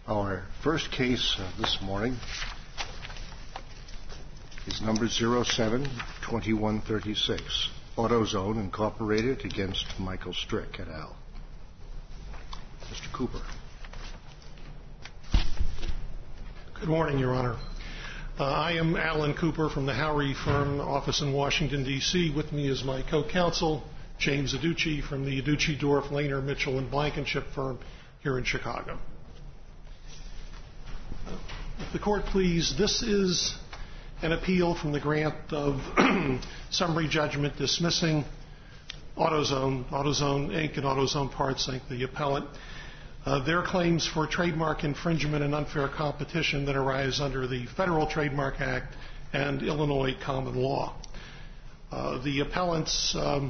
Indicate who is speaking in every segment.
Speaker 1: Our first case this morning is number 07-2136, AutoZone Incorporated against Michael Strick et al. Mr. Cooper.
Speaker 2: Good morning, Your Honor. I am Alan Cooper from the Howry firm office in Washington, D.C. With me is my co-counsel, James Adducci from the Adducci, Dorff, Lehner, Mitchell, and Blankenship firm here in Chicago. If the court please, this is an appeal from the grant of summary judgment dismissing AutoZone Inc. and AutoZone Parts Inc., the appellant, their claims for trademark infringement and unfair competition that arise under the Federal Trademark Act and Illinois common law. The appellants are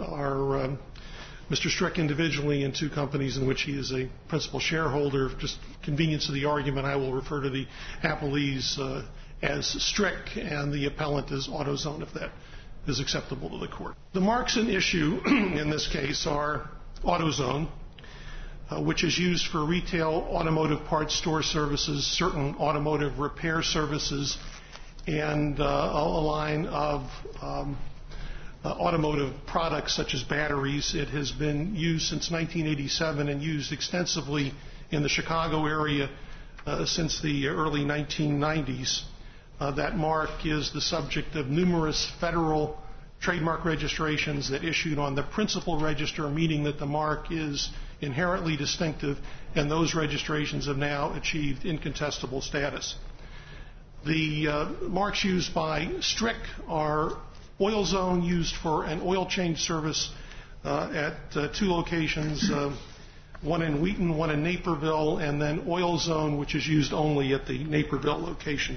Speaker 2: Mr. Strick individually and two companies in which he is a principal shareholder. Just convenience of the argument, I will refer to the appellees as Strick and the appellant as AutoZone, if that is acceptable to the court. The marks in issue in this case are AutoZone, which is used for retail automotive parts store services, certain automotive repair services, and a line of automotive products such as batteries. It has been used since 1987 and used extensively in the Chicago area since the early 1990s. That mark is the subject of numerous federal trademark registrations that issued on the principal register, meaning that the mark is inherently distinctive, and those registrations have now achieved incontestable status. The marks used by Strick are AutoZone, used for an oil change service at two locations, one in Wheaton, one in Naperville, and then AutoZone, which is used only at the Naperville location.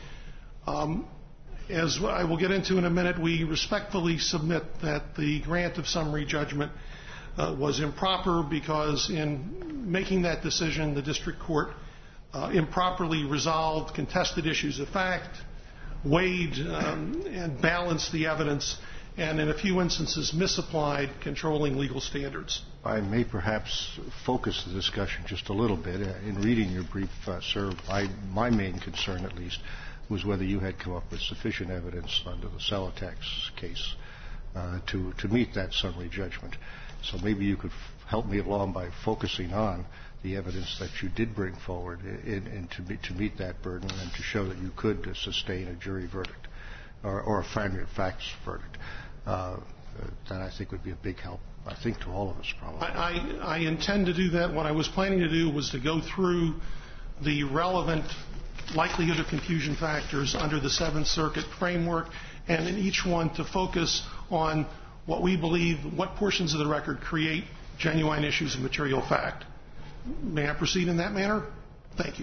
Speaker 2: As I will get into in a minute, we respectfully submit that the grant of summary judgment was improper because in making that decision, the district court improperly resolved contested issues of fact, weighed and balanced the evidence, and in a few instances misapplied controlling legal standards.
Speaker 1: I may perhaps focus the discussion just a little bit. In reading your brief, sir, my main concern at least was whether you had come up with sufficient evidence under the Celotex case to meet that summary judgment. So maybe you could help me along by focusing on the evidence that you did bring forward to meet that burden and to show that you could sustain a jury verdict or a finding of facts verdict. That I think would be a big help, I think, to all of us probably.
Speaker 2: I intend to do that. What I was planning to do was to go through the relevant likelihood of confusion factors under the Seventh Circuit framework, and in each one to focus on what we believe, what portions of the record create genuine issues of material fact. May I proceed in that manner? Thank you.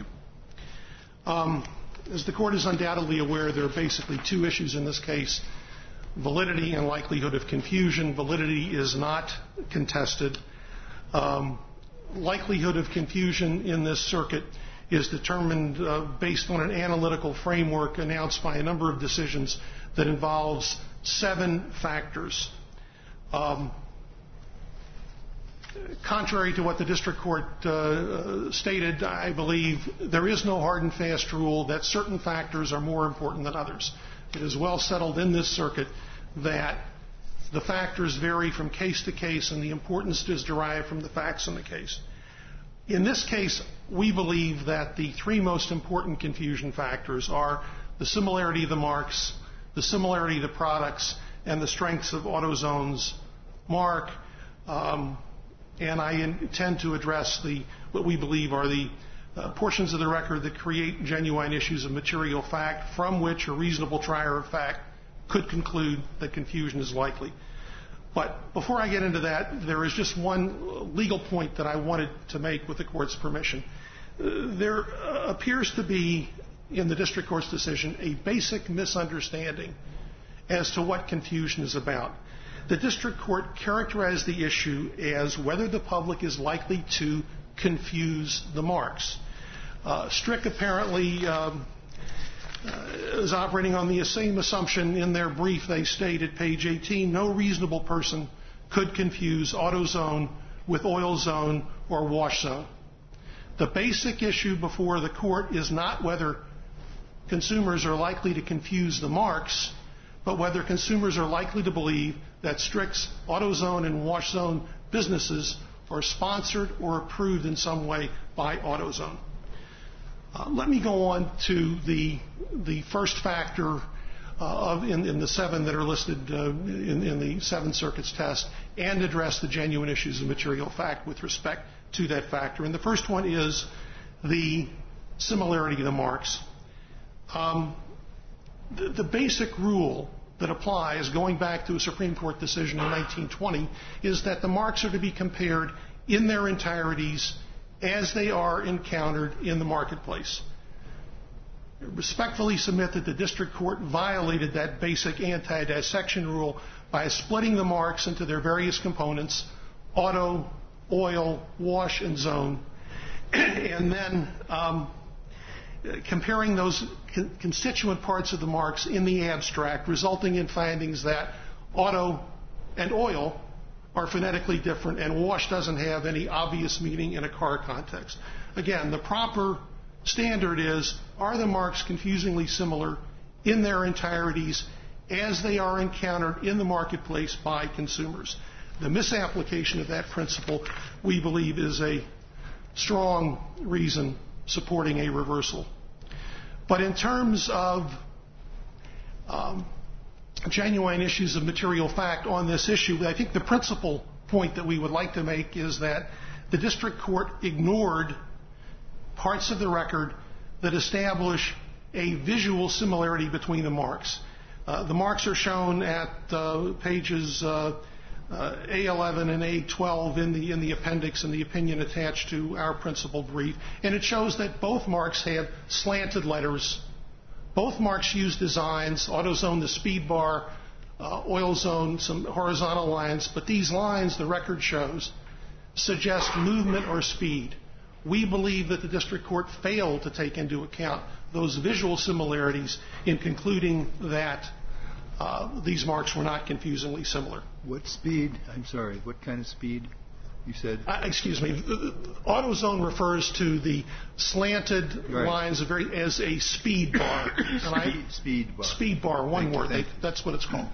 Speaker 2: As the court is undoubtedly aware, there are basically two issues in this case: validity and likelihood of confusion. Validity is not contested. Likelihood of confusion in this circuit is determined based on an analytical framework announced by a number of decisions that involves 7 factors. Contrary to what the district court stated, I believe there is no hard and fast rule that certain factors are more important than others. It is well settled in this circuit that the factors vary from case to case and the importance is derived from the facts in the case. In this case, we believe that the 3 most important confusion factors are the similarity of the marks, the similarity of the products, and the strengths of AutoZone's mark. And I intend to address what we believe are the portions of the record that create genuine issues of material fact from which a reasonable trier of fact could conclude that confusion is likely. But before I get into that, there is just one legal point that I wanted to make with the court's permission. There appears to be, in the district court's decision, a basic misunderstanding as to what confusion is about. The district court characterized the issue as whether the public is likely to confuse the marks. Strick apparently is operating on the same assumption. In their brief, they state at page 18, no reasonable person could confuse AutoZone with OilZone or WashZone. The basic issue before the court is not whether consumers are likely to confuse the marks, but whether consumers are likely to believe that Strick's AutoZone and WashZone businesses are sponsored or approved in some way by AutoZone. Let me go on to the first factor in the 7 that are listed in the Seventh Circuit's test, and address the genuine issues of material fact with respect to that factor. And the first one is the similarity of the marks. The basic rule that applies, going back to a Supreme Court decision in 1920, is that the marks are to be compared in their entireties as they are encountered in the marketplace. I respectfully submit that the district court violated that basic anti-dissection rule by splitting the marks into their various components, auto, oil, wash, and zone, and then comparing those constituent parts of the marks in the abstract, resulting in findings that auto and oil are phonetically different and wash doesn't have any obvious meaning in a car context. Again, the proper standard is, are the marks confusingly similar in their entireties as they are encountered in the marketplace by consumers? The misapplication of that principle, we believe, is a strong reason supporting a reversal. But in terms of genuine issues of material fact on this issue, I think the principal point that we would like to make is that the district court ignored parts of the record that establish a visual similarity between the marks. The marks are shown at pages A11 and A12 in the appendix and the opinion attached to our principal brief, and it shows that both marks have slanted letters. Both marks use designs, AutoZone the speed bar, OilZone some horizontal lines, but these lines, the record shows, suggest movement or speed. We believe that the district court failed to take into account those visual similarities in concluding that these marks were not confusingly similar.
Speaker 3: What speed? I'm sorry, what kind of speed? You said?
Speaker 2: Excuse me. AutoZone refers to the slanted lines as a speed bar.
Speaker 3: Speed bar.
Speaker 2: Speed bar, one word. That's what it's called.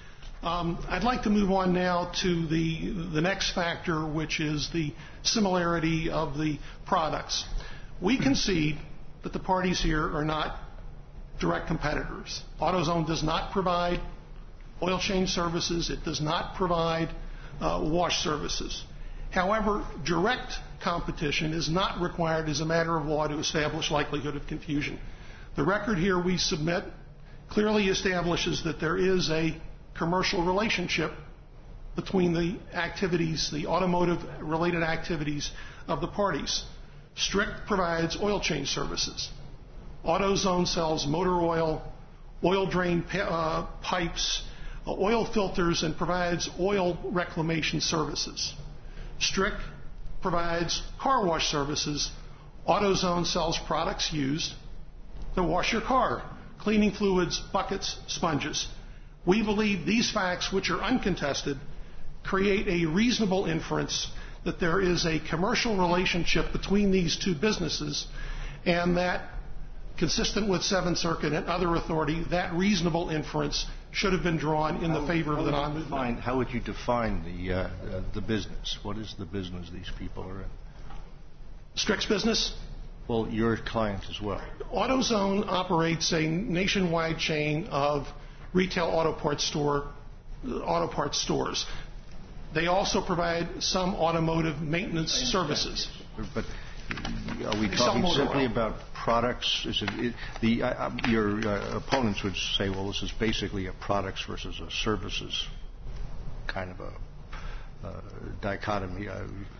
Speaker 2: I'd like to move on now to the next factor, which is the similarity of the products. We concede that the parties here are not direct competitors. AutoZone does not provide oil change services. It does not provide wash services. However, direct competition is not required as a matter of law to establish likelihood of confusion. The record here we submit clearly establishes that there is a commercial relationship between the activities, the automotive-related activities of the parties. Strick provides oil change services. AutoZone sells motor oil drain pipes, oil filters, and provides oil reclamation services. Strick provides car wash services. AutoZone sells products used to wash your car, cleaning fluids, buckets, sponges. We believe these facts, which are uncontested, create a reasonable inference that there is a commercial relationship between these two businesses, and that, consistent with Seventh Circuit and other authority, that reasonable inference should have been drawn in the favor of the non-movement.
Speaker 1: How would you define the business? What is the business these people are in?
Speaker 2: Strick's business?
Speaker 1: Well, your client as well.
Speaker 2: AutoZone operates a nationwide chain of retail auto parts stores. They also provide some automotive maintenance services.
Speaker 1: But are we talking simply about products? Your opponents would say, well, this is basically a products versus a services kind of a dichotomy.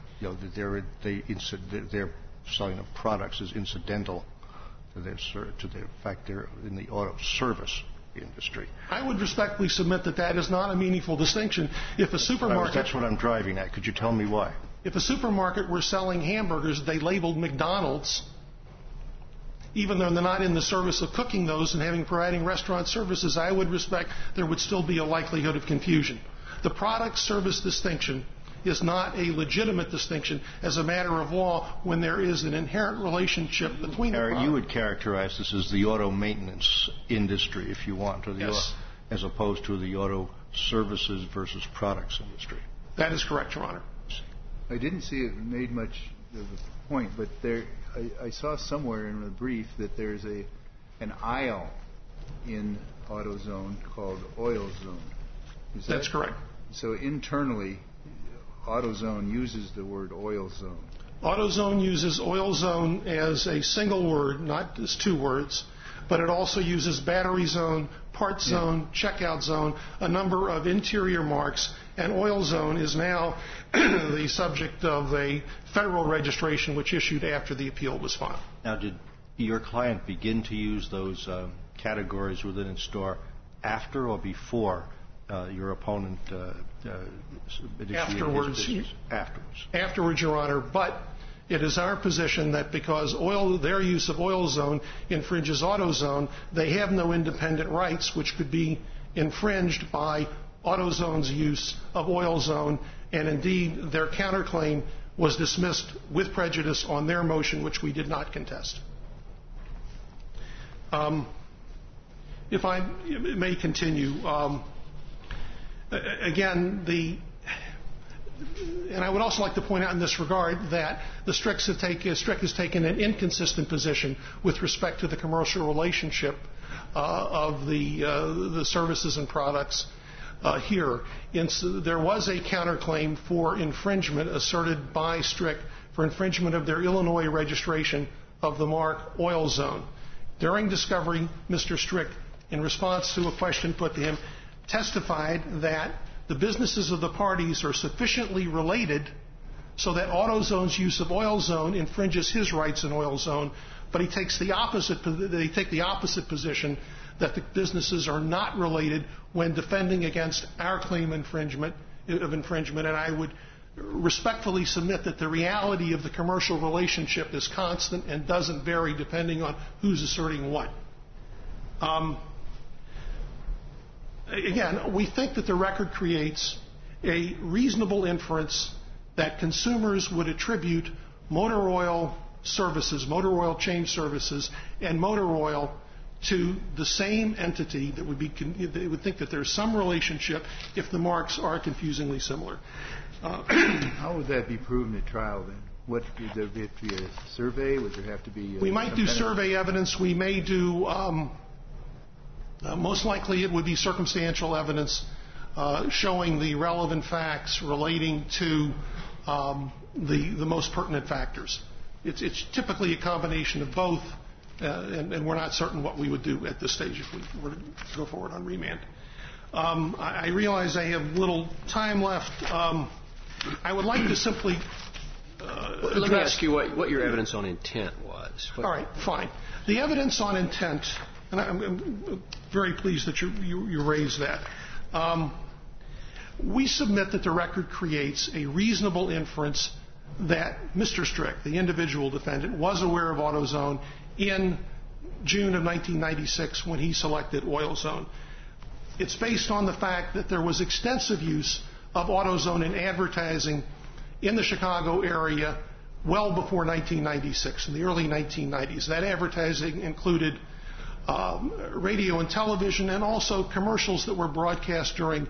Speaker 1: Their selling of products is incidental to the fact they're in the auto service industry.
Speaker 2: I would respectfully submit that is not a meaningful distinction. If a supermarket...
Speaker 1: That's what I'm driving at. Could you tell me why?
Speaker 2: If a supermarket were selling hamburgers, they labeled McDonald's, even though they're not in the service of cooking those and providing restaurant services, I would respect there would still be a likelihood of confusion. The product service distinction is not a legitimate distinction as a matter of law when there is an inherent relationship between the products.
Speaker 1: You would characterize this as the auto maintenance industry, if you want, or
Speaker 2: yes,
Speaker 1: as opposed to the auto services versus products industry.
Speaker 2: That is correct, Your Honor.
Speaker 3: I didn't see it made much of a point, but I saw somewhere in the brief that there's an aisle in AutoZone called OilZone.
Speaker 2: That's correct.
Speaker 3: So internally, AutoZone uses the word OilZone.
Speaker 2: AutoZone uses OilZone as a single word, not as two words, but it also uses battery zone, part zone, checkout zone, a number of interior marks, and OilZone is now the subject of a federal registration which issued after the appeal was filed.
Speaker 1: Now, did your client begin to use those categories within its store after or before your opponent initiated his business?
Speaker 2: Afterwards, Your Honor, but it is our position that because their use of OilZone infringes AutoZone, they have no independent rights which could be infringed by AutoZone's use of OilZone, and indeed their counterclaim was dismissed with prejudice on their motion, which we did not contest. If I may continue, again, and I would also like to point out in this regard that the Strick has taken an inconsistent position with respect to the commercial relationship of the services and products here. There was a counterclaim for infringement asserted by Strick for infringement of their Illinois registration of the mark OilZone. During discovery, Mr. Strick, in response to a question put to him, testified that the businesses of the parties are sufficiently related so that AutoZone's use of OilZone infringes his rights in OilZone, but they take the opposite position that the businesses are not related when defending against our claim of infringement, and I would respectfully submit that the reality of the commercial relationship is constant and doesn't vary depending on who's asserting what. Again, we think that the record creates a reasonable inference that consumers would attribute motor oil services, motor oil change services, and motor oil to the same entity, that they would think that there's some relationship if the marks are confusingly similar.
Speaker 3: How would that be proven at trial then? Would there have to be a survey? Would there have to be...
Speaker 2: We might do survey evidence. We may do... most likely it would be circumstantial evidence showing the relevant facts relating to the most pertinent factors. It's typically a combination of both, and we're not certain what we would do at this stage if we were to go forward on remand. I realize I have little time left. I would like to simply
Speaker 4: let me ask you what your evidence on intent was.
Speaker 2: All right, fine. The evidence on intent, and I'm very pleased that you raised that. We submit that the record creates a reasonable inference that Mr. Strick, the individual defendant, was aware of AutoZone in June of 1996 when he selected OilZone. It's based on the fact that there was extensive use of AutoZone in advertising in the Chicago area well before 1996, in the early 1990s. That advertising included radio and television, and also commercials that were broadcast during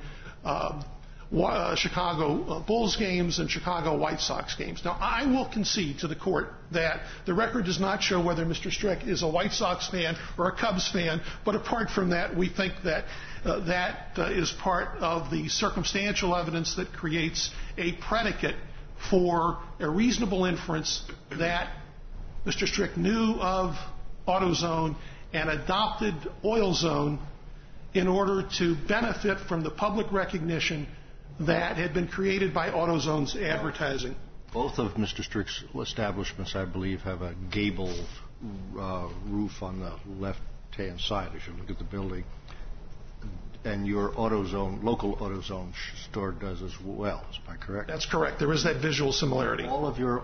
Speaker 2: Chicago Bulls games and Chicago White Sox games. Now, I will concede to the court that the record does not show whether Mr. Strick is a White Sox fan or a Cubs fan, but apart from that, we think that that is part of the circumstantial evidence that creates a predicate for a reasonable inference that Mr. Strick knew of AutoZone and adopted OilZone in order to benefit from the public recognition that had been created by AutoZone's advertising.
Speaker 1: Both of Mr. Strick's establishments, I believe, have a gable roof on the left-hand side as you look at the building. And your AutoZone, local AutoZone store does as well. Is that correct?
Speaker 2: That's correct. There is that visual similarity.
Speaker 1: Do all of your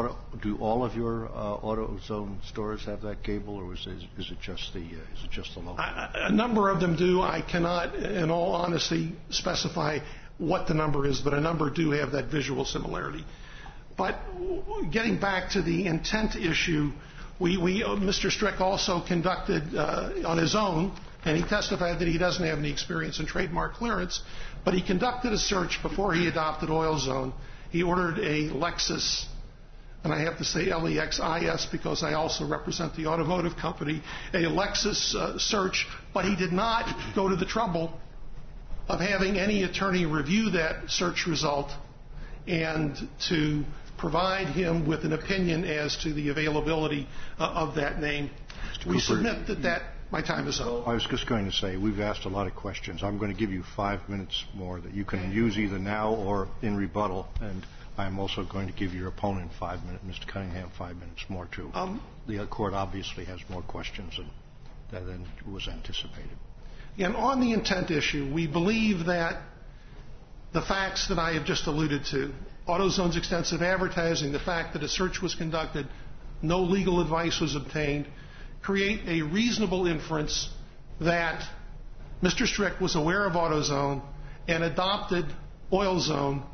Speaker 1: AutoZone stores have that gable, or is it just the local?
Speaker 2: A number of them do. I cannot, in all honesty, specify what the number is, but a number do have that visual similarity. But getting back to the intent issue, Mr. Strick also conducted on his own, and he testified that he doesn't have any experience in trademark clearance, but he conducted a search before he adopted AutoZone. He ordered a Lexus, and I have to say Lexis because I also represent the automotive company, a Lexus search, but he did not go to the trouble of having any attorney review that search result and to provide him with an opinion as to the availability of that name. We submit that my time is up.
Speaker 1: I was just going to say, we've asked a lot of questions. I'm going to give you 5 minutes more that you can use either now or in rebuttal, and I'm also going to give your opponent 5 minutes, Mr. Cunningham, 5 minutes more, too. The court obviously has more questions than was anticipated.
Speaker 2: And on the intent issue, we believe that the facts that I have just alluded to, AutoZone's extensive advertising, the fact that a search was conducted, no legal advice was obtained, create a reasonable inference that Mr. Strick was aware of AutoZone and adopted AutoZone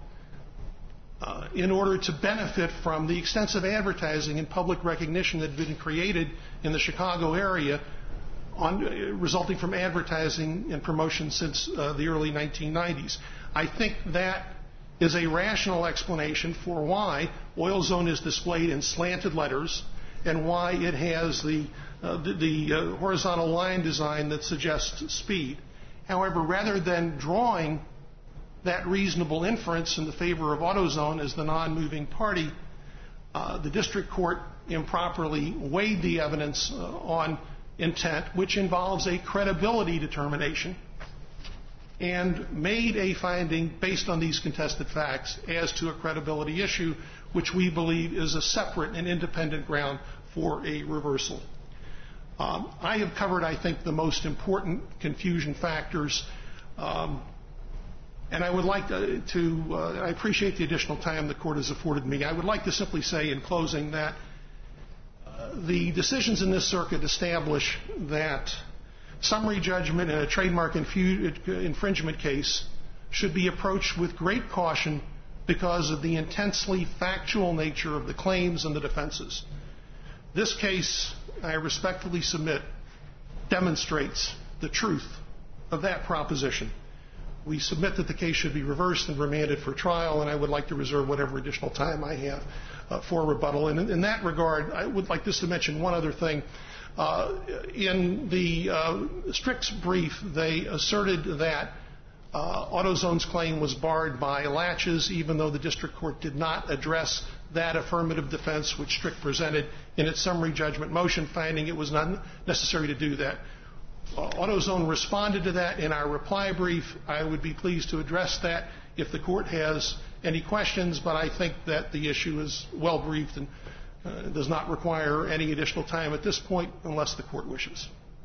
Speaker 2: in order to benefit from the extensive advertising and public recognition that had been created in the Chicago area resulting from advertising and promotion since the early 1990s. I think that is a rational explanation for why AutoZone is displayed in slanted letters and why it has the horizontal line design that suggests speed. However, rather than drawing that reasonable inference in the favor of AutoZone as the non-moving party, the district court improperly weighed the evidence on intent, which involves a credibility determination, and made a finding based on these contested facts as to a credibility issue, which we believe is a separate and independent ground for a reversal. I have covered, I think, the most important confusion factors, and I would like I appreciate the additional time the court has afforded me. I would like to simply say in closing that the decisions in this circuit establish that summary judgment in a trademark infringement case should be approached with great caution because of the intensely factual nature of the claims and the defenses. This case, I respectfully submit, demonstrates the truth of that proposition. We submit that the case should be reversed and remanded for trial, and I would like to reserve whatever additional time I have for rebuttal. And in that regard, I would like just to mention one other thing. In the Strick's brief, they asserted that AutoZone's claim was barred by latches, even though the district court did not address that affirmative defense which Strick presented in its summary judgment motion, finding it was not necessary to do that. AutoZone responded to that in our reply brief. I would be pleased to address that if the court has any questions, but I think that the issue is well briefed and does not require any additional time at this point unless the court wishes.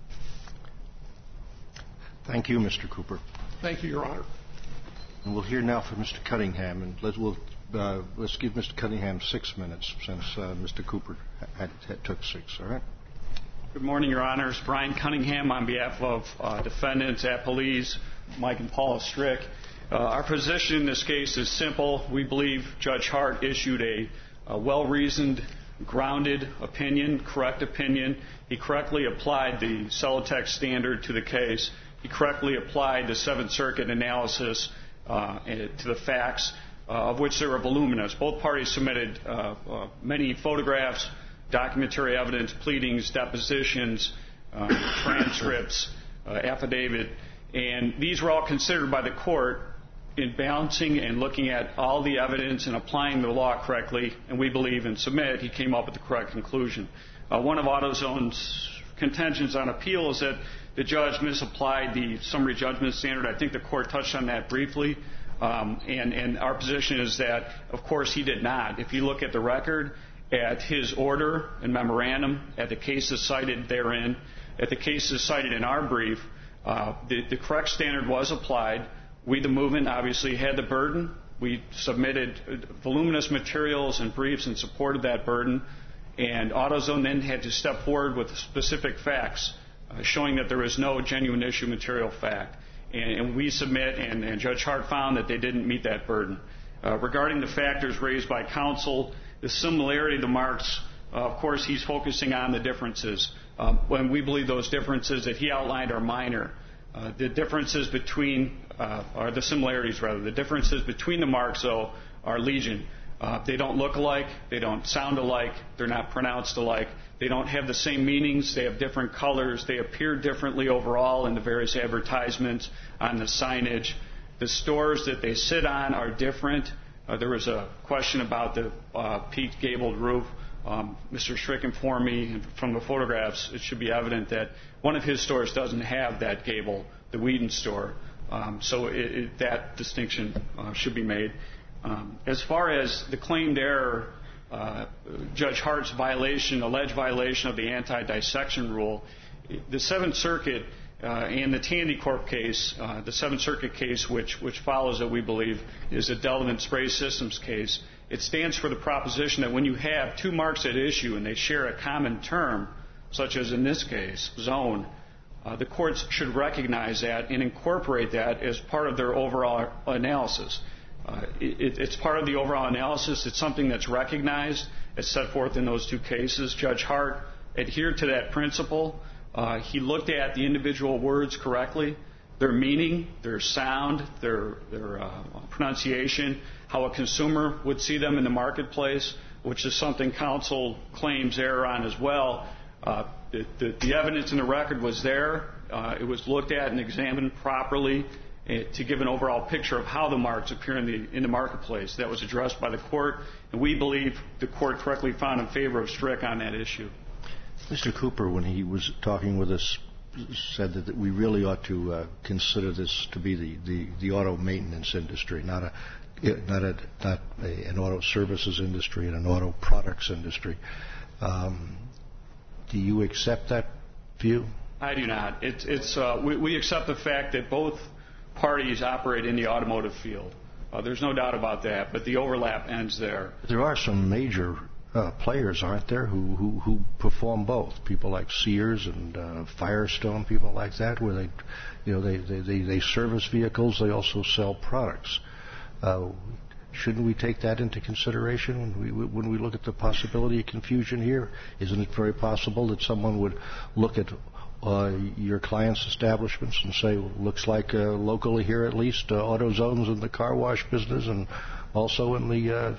Speaker 1: Thank you, Mr. Cooper.
Speaker 2: Thank you, Your Honor.
Speaker 1: And we'll hear now from Mr. Cunningham, and let's give Mr. Cunningham 6 minutes since Mr. Cooper took 6. All right.
Speaker 5: Good morning, Your Honors. Brian Cunningham on behalf of defendants, appellees, Mike and Paula Strick. Our position in this case is simple. We believe Judge Hart issued a well-reasoned, grounded opinion, correct opinion. He correctly applied the Celotex standard to the case. He correctly applied the Seventh Circuit analysis to the facts, of which there were voluminous. Both parties submitted many photographs, documentary evidence, pleadings, depositions, transcripts, affidavit, and these were all considered by the court in balancing and looking at all the evidence and applying the law correctly, and we believe and submit he came up with the correct conclusion. One of AutoZone's contentions on appeal is that the judge misapplied the summary judgment standard. I think the court touched on that briefly, and our position is that, of course, he did not. If you look at the record, at his order and memorandum, at the cases cited therein, at the cases cited in our brief, the correct standard was applied. We, the movement, obviously had the burden. We submitted voluminous materials and briefs in support of that burden, and AutoZone then had to step forward with specific facts showing that there was no genuine issue material fact. And we submit, and Judge Hart found that they didn't meet that burden. Regarding the factors raised by counsel, the similarity of the marks, of course, he's focusing on the differences. When we believe those differences that he outlined are minor. The differences between, or the similarities rather, the differences between the marks, though, are legion. They don't look alike, they don't sound alike, they're not pronounced alike, they don't have the same meanings, they have different colors, they appear differently overall in the various advertisements, on the signage. The stores that they sit on are different. There was a question about the peaked gabled roof. Mr. Strick informed me from the photographs, it should be evident that one of his stores doesn't have that gable, the Whedon store. So that distinction should be made. As far as the claimed error, Judge Hart's alleged violation of the anti-dissection rule, the Seventh Circuit and the Tandy Corp case, the Seventh Circuit case, which follows it, we believe, is the Delavan Spray Systems case. It stands for the proposition that when you have two marks at issue and they share a common term, such as in this case, zone, the courts should recognize that and incorporate that as part of their overall analysis. It's part of the overall analysis. It's something that's recognized. It's set forth in those two cases. Judge Hart adhered to that principle. He looked at the individual words correctly, their meaning, their sound, their pronunciation, how a consumer would see them in the marketplace, which is something counsel claims error on as well. The evidence in the record was there. It was looked at and examined properly to give an overall picture of how the marks appear in the marketplace. That was addressed by the court, and we believe the court correctly found in favor of Strick on that issue.
Speaker 1: Mr. Cooper, when he was talking with us, said that we really ought to consider this to be the auto maintenance industry, not an auto services industry and an auto products industry. Do you accept that view?
Speaker 5: I do not. We accept the fact that both parties operate in the automotive field. There's no doubt about that, but the overlap ends there.
Speaker 1: There are some major players, aren't there, who perform both? People like Sears and Firestone, people like that, where they service vehicles. They also sell products. Shouldn't we take that into consideration when we look at the possibility of confusion here? Isn't it very possible that someone would look at your clients' establishments and say, looks like locally here at least, AutoZone's in the car wash business and also in the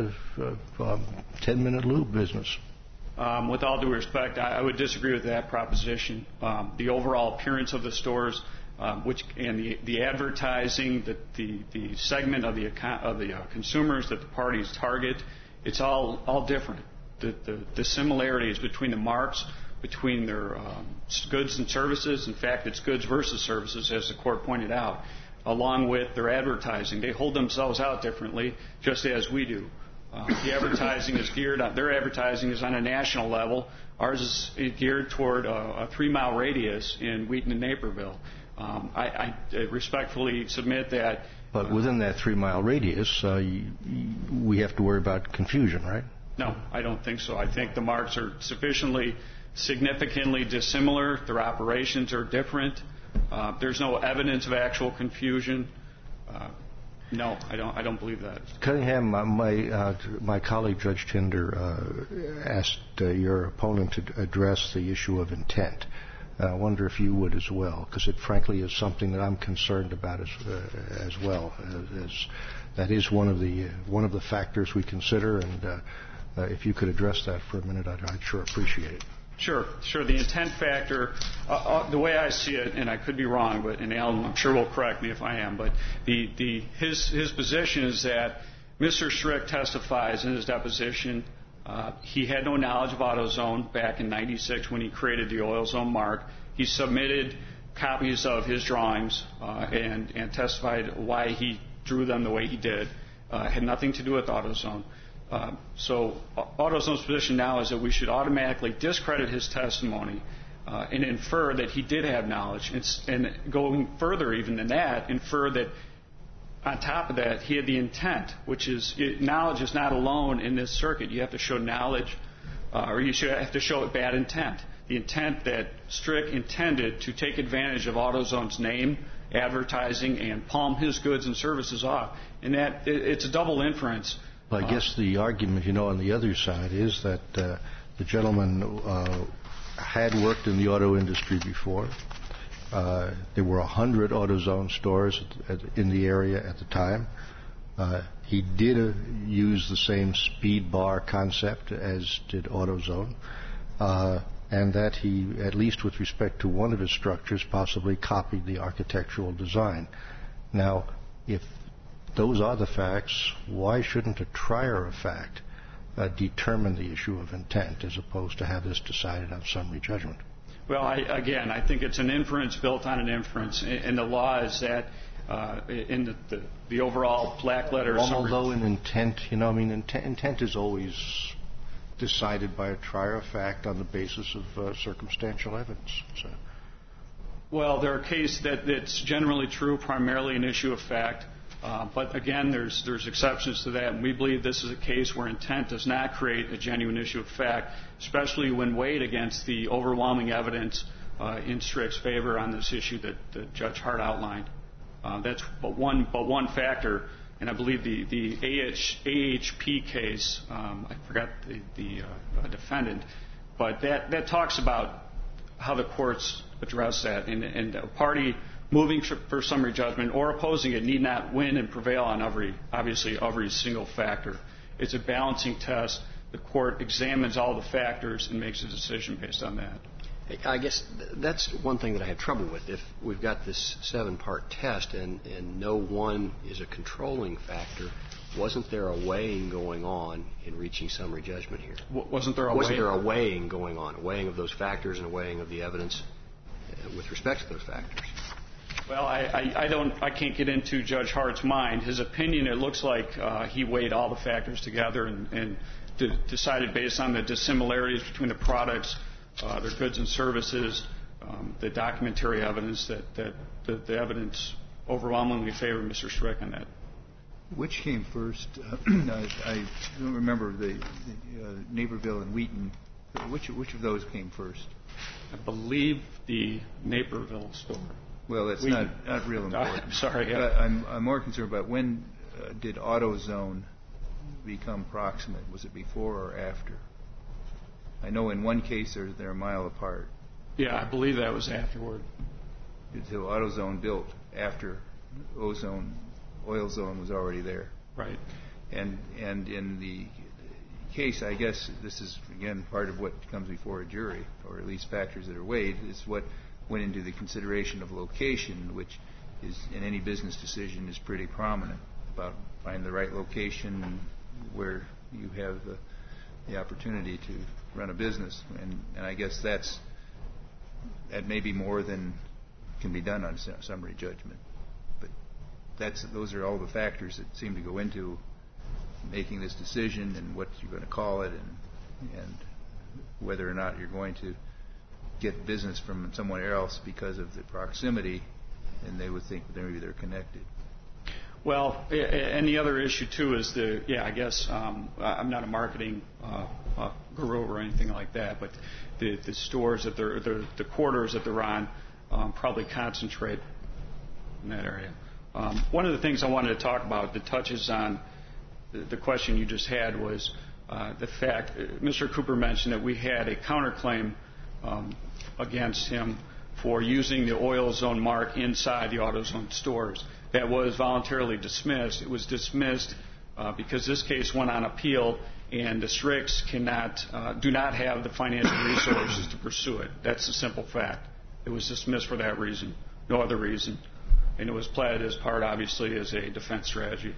Speaker 1: 10-minute lube business?
Speaker 5: With all due respect, I would disagree with that proposition. The overall appearance of the stores, and the advertising, the segment of the consumers that the parties target, it's all different. The similarities between the marks, between their goods and services, in fact, it's goods versus services, as the court pointed out, along with their advertising. They hold themselves out differently, just as we do. The advertising is their advertising is on a national level. Ours is geared toward a 3-mile radius in Wheaton and Naperville. I respectfully submit that.
Speaker 1: But within that 3-mile radius, we have to worry about confusion, right?
Speaker 5: No, I don't think so. I think the marks are sufficiently significantly dissimilar. Their operations are different. There's no evidence of actual confusion. No, I don't believe that.
Speaker 1: Cunningham, my colleague Judge Tinder asked your opponent to address the issue of intent. I wonder if you would as well, because it frankly is something that I'm concerned about as well. As that is one of the factors we consider, and if you could address that for a minute, I'd sure appreciate it.
Speaker 5: Sure. The intent factor, the way I see it, and I could be wrong, and Alan, I'm sure will correct me if I am, but his position is that Mr. Strick testifies in his deposition he had no knowledge of AutoZone back in '96 when he created the AutoZone mark. He submitted copies of his drawings and testified why he drew them the way he did. Had nothing to do with AutoZone. So AutoZone's position now is that we should automatically discredit his testimony and infer that he did have knowledge, and going further even than that, infer that on top of that he had the intent, which is knowledge is not alone in this circuit. You have to show knowledge, or you should have to show bad intent. the intent that Strick intended to take advantage of AutoZone's name, advertising, and palm his goods and services off. And that it's a double inference.
Speaker 1: Well, I guess the argument, on the other side is that the gentleman had worked in the auto industry before. There were 100 AutoZone stores in the area at the time. He did use the same speed bar concept as did AutoZone, and that he, at least with respect to one of his structures, possibly copied the architectural design. Now, if those are the facts, why shouldn't a trier of fact determine the issue of intent as opposed to have this decided on summary judgment?
Speaker 5: Well, I think it's an inference built on an inference, and the law is that in the overall black letter.
Speaker 1: Although in intent, intent is always decided by a trier of fact on the basis of circumstantial evidence. So.
Speaker 5: Well, there are cases that's generally true, primarily an issue of fact. But again, there's exceptions to that, and we believe this is a case where intent does not create a genuine issue of fact, especially when weighed against the overwhelming evidence in Strick's favor on this issue that Judge Hart outlined. That's but one factor, and I believe the AHP case, I forgot the defendant, but that talks about how the courts address that, and a party moving for summary judgment or opposing it need not win and prevail on every single factor. It's a balancing test. The court examines all the factors and makes a decision based on that.
Speaker 4: I guess that's one thing that I have trouble with. If we've got this 7-part test and no one is a controlling factor, wasn't there a weighing going on in reaching summary judgment here?
Speaker 5: Wasn't there a
Speaker 4: weighing going on, a weighing of those factors and a weighing of the evidence with respect to those factors?
Speaker 5: Well, I can't get into Judge Hart's mind. His opinion, it looks like he weighed all the factors together and decided based on the dissimilarities between the products, their goods and services, the documentary evidence that the evidence overwhelmingly favored Mr. Strick on that.
Speaker 3: Which came first? I don't remember the Naperville and Wheaton. Which of those came first?
Speaker 5: I believe the Naperville store.
Speaker 3: Well, that's not real important.
Speaker 5: I'm sorry. Yeah.
Speaker 3: I'm more concerned about when did AutoZone become proximate? Was it before or after? I know in one case they're a mile apart.
Speaker 5: Yeah, I believe that was afterward.
Speaker 3: So AutoZone built after OilZone was already there.
Speaker 5: Right.
Speaker 3: And in the case, I guess this is, again, part of what comes before a jury, or at least factors that are weighed, is what went into the consideration of location, which is, in any business decision, is pretty prominent, about finding the right location where you have the opportunity to run a business. And I guess that may be more than can be done on summary judgment. But those are all the factors that seem to go into making this decision and what you're going to call it and whether or not you're going to get business from someone else because of the proximity, and they would think that maybe they're connected.
Speaker 5: Well, and the other issue, too, is I guess I'm not a marketing guru or anything like that, but the stores that the quarters that they're on probably concentrate in that area. One of the things I wanted to talk about that touches on the question you just had was the fact Mr. Cooper mentioned that we had a counterclaim against him for using the OilZone mark inside the AutoZone stores. That was voluntarily dismissed. It was dismissed because this case went on appeal, and the Stricks do not have the financial resources to pursue it. That's the simple fact. It was dismissed for that reason, no other reason, and it was pled as part, obviously, as a defense strategy.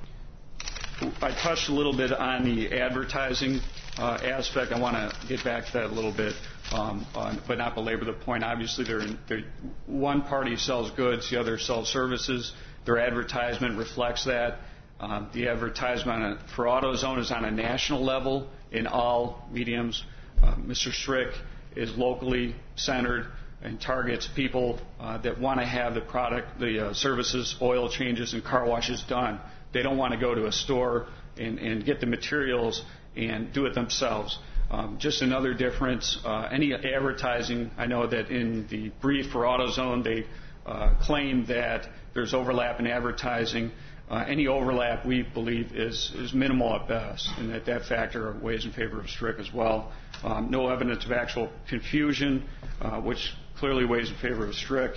Speaker 5: I touched a little bit on the advertising aspect. I want to get back to that a little bit, but not belabor the point. Obviously, one party sells goods, the other sells services. Their advertisement reflects that. The advertisement for AutoZone is on a national level in all mediums. Mr. Strick is locally centered and targets people that want to have the product, the services, oil changes, and car washes done. They don't want to go to a store and get the materials and do it themselves. Just another difference, any advertising, I know that in the brief for AutoZone, they claim that there's overlap in advertising. Any overlap, we believe, is minimal at best, and that factor weighs in favor of Strick as well. No evidence of actual confusion, which clearly weighs in favor of Strick.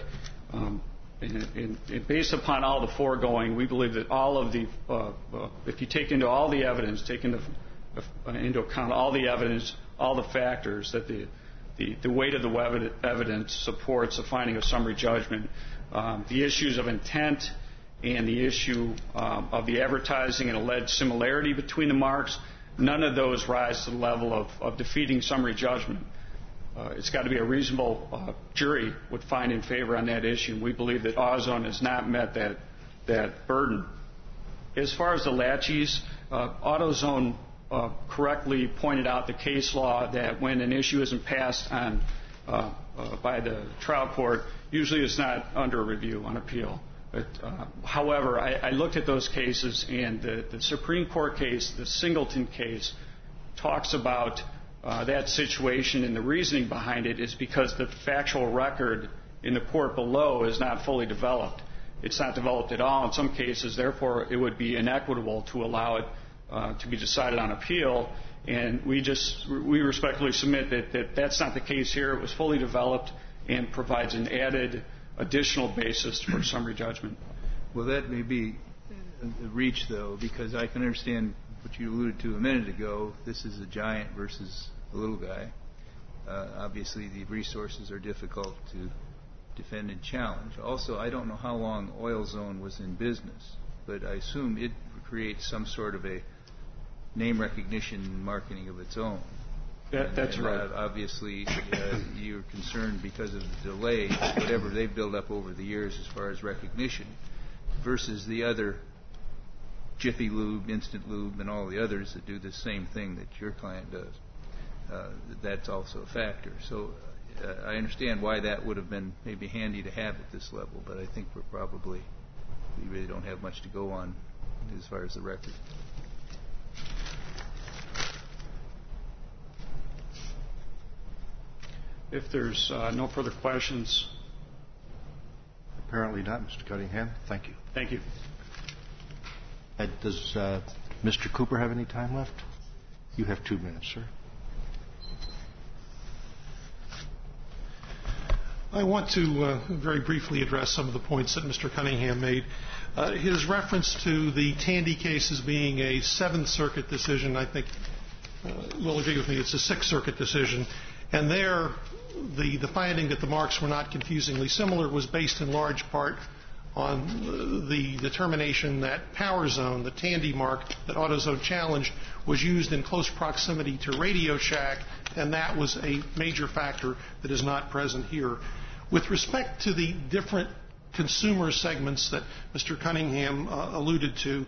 Speaker 5: And based upon all the foregoing, we believe that all of the, if you take into all the evidence, take into account all the evidence, all the factors, that the weight of the evidence supports the finding of summary judgment. The issues of intent and the issue of the advertising and alleged similarity between the marks, none of those rise to the level of defeating summary judgment. It's got to be a reasonable jury would find in favor on that issue. We believe that AutoZone has not met that burden. As far as the laches, AutoZone correctly pointed out the case law that when an issue isn't passed on by the trial court, usually it's not under review on appeal. But, however, I looked at those cases, and the Supreme Court case, the Singleton case, talks about that situation, and the reasoning behind it is because the factual record in the court below is not fully developed. It's not developed at all in some cases. Therefore, it would be inequitable to allow it to be decided on appeal. And we respectfully submit that that's not the case here. It was fully developed and provides an added additional basis for summary judgment.
Speaker 3: Well, that may be a reach, though, because I can understand what you alluded to a minute ago. This is a giant versus a little guy. Obviously, the resources are difficult to defend and challenge. Also, I don't know how long AutoZone was in business, but I assume it creates some sort of a name recognition marketing of its own.
Speaker 5: That's right.
Speaker 3: Obviously, you're concerned because of the delay, whatever they've built up over the years as far as recognition, versus the other Jiffy Lube, Instant Lube, and all the others that do the same thing that your client does. That's also a factor. So I understand why that would have been maybe handy to have at this level, but I think we really don't have much to go on as far as the record.
Speaker 5: If there's no further questions.
Speaker 1: Apparently not, Mr. Cunningham. Thank you.
Speaker 5: Thank you.
Speaker 1: Does Mr. Cooper have any time left? You have 2 minutes, sir.
Speaker 2: I want to very briefly address some of the points that Mr. Cunningham made. His reference to the Tandy case as being a Seventh Circuit decision, I think will agree with me, it's a Sixth Circuit decision. And there, the finding that the marks were not confusingly similar was based in large part on the determination that Power Zone, the Tandy mark that AutoZone challenged, was used in close proximity to Radio Shack, and that was a major factor that is not present here. With respect to the different consumer segments that Mr. Cunningham alluded to,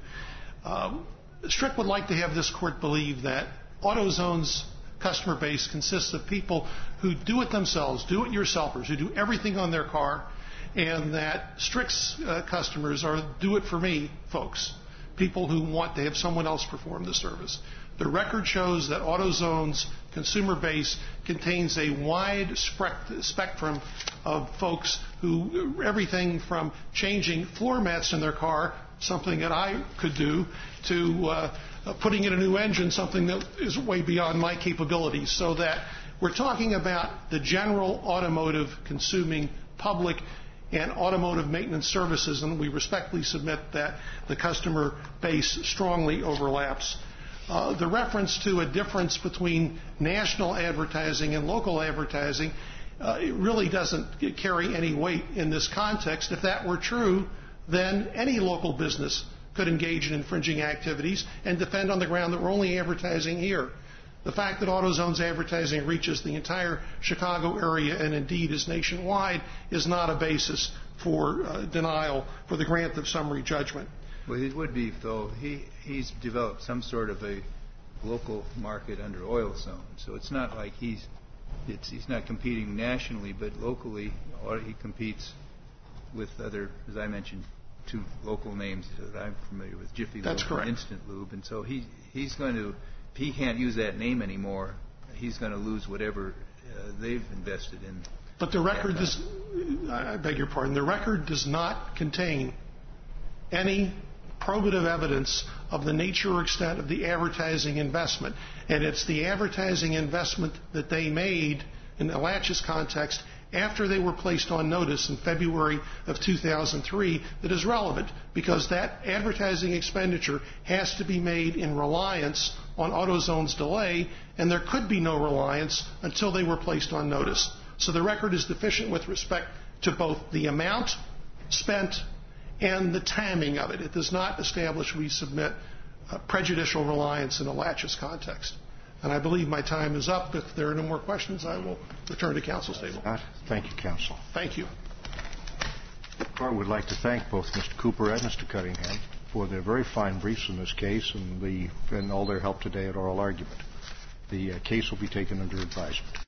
Speaker 2: Strick would like to have this court believe that AutoZone's customer base consists of people who do it themselves, do-it-yourselfers, who do everything on their car, and that Strick's customers are do-it-for-me folks, people who want to have someone else perform the service. The record shows that AutoZone's consumer base contains a wide spectrum of folks who, everything from changing floor mats in their car, something that I could do, to putting in a new engine, something that is way beyond my capabilities. So that we're talking about the general automotive consuming public and automotive maintenance services, and we respectfully submit that the customer base strongly overlaps. The reference to a difference between national advertising and local advertising it really doesn't carry any weight in this context. If that were true, then any local business could engage in infringing activities and defend on the ground that we're only advertising here. The fact that AutoZone's advertising reaches the entire Chicago area and indeed is nationwide is not a basis for denial for the grant of summary judgment.
Speaker 3: Well, it would be, though. He's developed some sort of a local market under AutoZone, so it's not like he's not competing nationally, but locally he competes with other, as I mentioned, two local names that I'm familiar with, Jiffy Lube and Instant Lube, and so he's going to, if he can't use that name anymore, he's going to lose whatever they've invested in.
Speaker 2: But the record does, I beg your pardon, the record does not contain any probative evidence of the nature or extent of the advertising investment. And it's the advertising investment that they made in the Latches context after they were placed on notice in February of 2003 that is relevant, because that advertising expenditure has to be made in reliance on AutoZone's delay, and there could be no reliance until they were placed on notice. So the record is deficient with respect to both the amount spent and the timing of it. It does not establish, we submit, prejudicial reliance in a Latches context. And I believe my time is up. If there are no more questions, I will return to counsel's table.
Speaker 1: Thank you, counsel.
Speaker 2: Thank you.
Speaker 1: The court would like to thank both Mr. Cooper and Mr. Cunningham for their very fine briefs in this case and all their help today at oral argument. The case will be taken under advisement.